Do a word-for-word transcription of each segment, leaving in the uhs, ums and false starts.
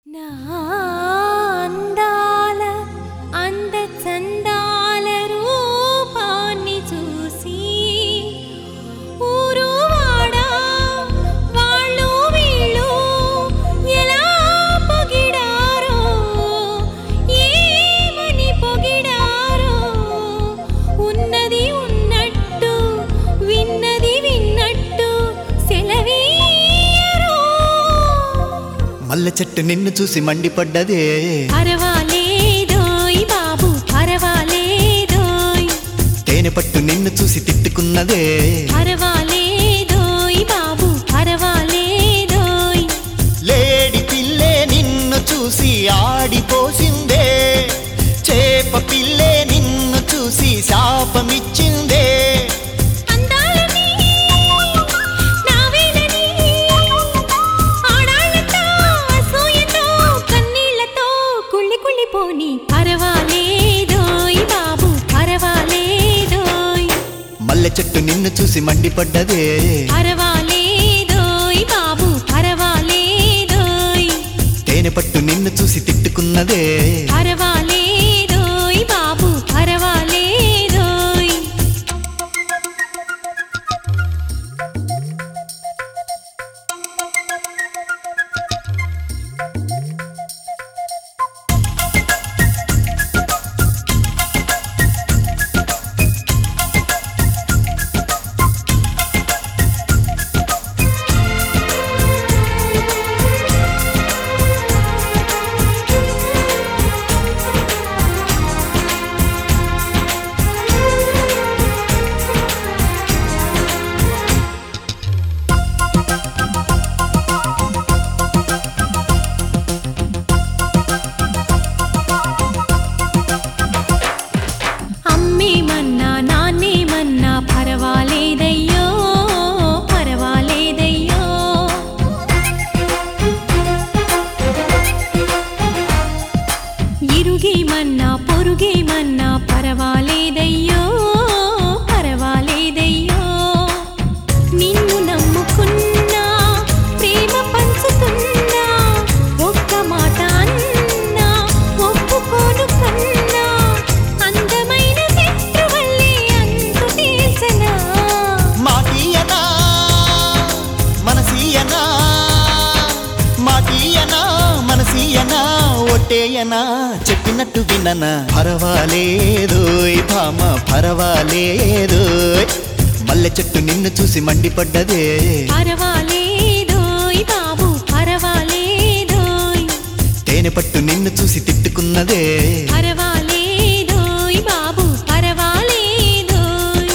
నా అందాల అంద చందాల రూపాన్ని చూసి ఊరు వాడా వాళ్ళు వీళ్ళు ఎలా పొగిడారో ఏమని పొగిడారో ఉన్నది ఉన్నట్టు విన్నది విన్నట్టు సెలవీయరో మల్లె చెట్టు నిన్ను చూసి మండిపడ్డదే పరవాలేదోయ్ బాబు పరవాలేదోయ్ తేనె పట్టు నిన్ను చూసి తిట్టుకున్నదే పరవాలేదోయ్ బాబు పరవాలేదోయ్ లేడి పిల్లే నిన్ను చూసి ఆడిపోసిందే చేప పిల్లే నిన్ను చూసి శాపమిచ్చిందే అందాలని నావేలని ఆడాళ్ళతో అసూయతో కన్నీళ్లతో కుళ్ళి కుళ్ళిపోని పరవాలేదోయ్ బాబు పరవాలేదోయ్ మల్లె చెట్టు నిన్ను చూసి మండిపడ్డదే పరవాలేదోయ్ బాబు పరవాలేదోయ్ తేనె పట్టు నిన్ను చూసి తిట్టుకున్నదే పరవాలేదోయ్ బాబు పరవాలేదోయ్ అమ్మేమన్నా నాన్నేమన్నా పరవాలేదయ్యో పరవాలేదయ్యో ఇరుగేమన్నా పొరుగేమన్నా పరవాలేదయ్యో పరవాలేదయ్యో నిన్ను నమ్ముకున్నా ప్రేమ పంచుతున్నా ఒక్క మాట అన్నా ఒప్పుకోను కన్నా అందమైన శత్రువల్లే అంతు తీర్చనా మాటియనా మనసీయనా మాటియనా మనసీయనా ఒట్టేయనా చెప్పినట్టు విననా పరవాలేదోయ్ భామ పరవాలేదోయ్ మల్లె చెట్టు నిన్ను చూసి మండిపడ్డదే పరవాలేదోయ్ బాబు పరవాలేదోయ్ తేనె పట్టు నిన్ను చూసి తిట్టుకున్నదే పరవాలేదోయ్ బాబు పరవాలేదోయ్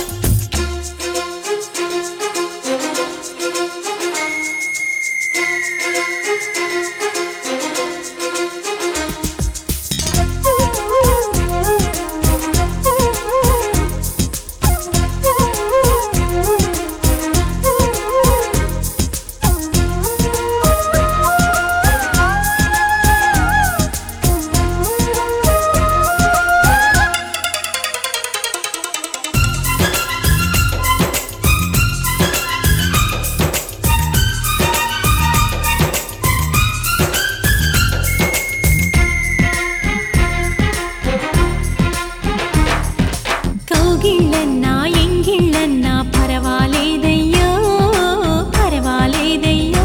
కౌగిళ్ళన్నా ఎంగిళ్ళన్నా పరవాలేదయ్యో పరవాలేదయ్యో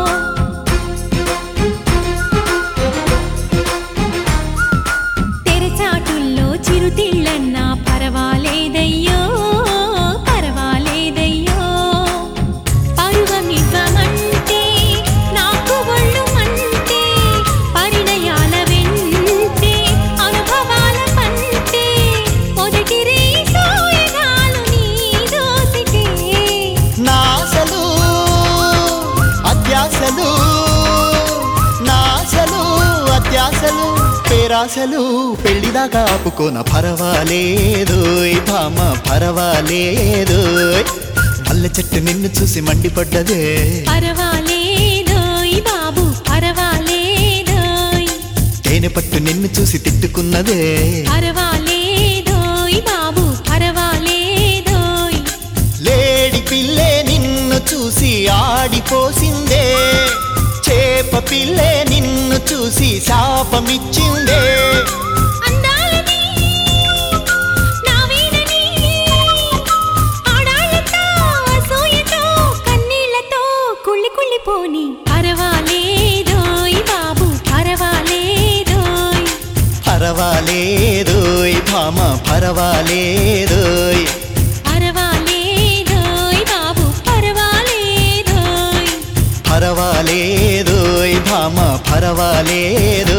తెరచాటుల్లో చిరుతిళ్ళన్నా పరవాలేదయ్యో పరవాలేదయ్యో పరువమివ్వమంటే నాకు ఒళ్ళు మంటే పరిణయాల వెంటే అనుభవాల పంటే మొదటి రేసోయగాలు నీ దోసిటే నాసలు అత్యాసలు నాసలు అత్యాసలు పేరాసలు పెళ్లిదాకా ఆపుకోన పరవాలేదోయ్ భామ పరవాలేదోయ్ మల్లె చెట్టు నిన్ను చూసి మండిపడ్డదే పరవాలేదోయ్ బాబు పరవాలేదోయ్ తేనె పట్టు నిన్ను చూసి తిట్టుకున్నదే పరవాలేదోయ్ బాబు పరవాలేదోయ్ లేడి పిల్లే నిన్ను చూసి ఆడిపోసిందే చేప పిల్లే నిన్ను చూసి శాపమిచ్చిందే. అందాలని నా వీడని ఆడాళ్ళతో అసూయతో కన్నీళ్లతో కుళ్ళి కుళ్ళిపోని పరవాలేదోయ్ బాబు పరవాలేదోయ్. పరవాలేదోయ్ భామ పరవాలేదోయ్. పరవాలేదోయ్ బాబు పరవాలేదోయ్. పరవాలేదోయ్ భామ పరవాలేదోయ్.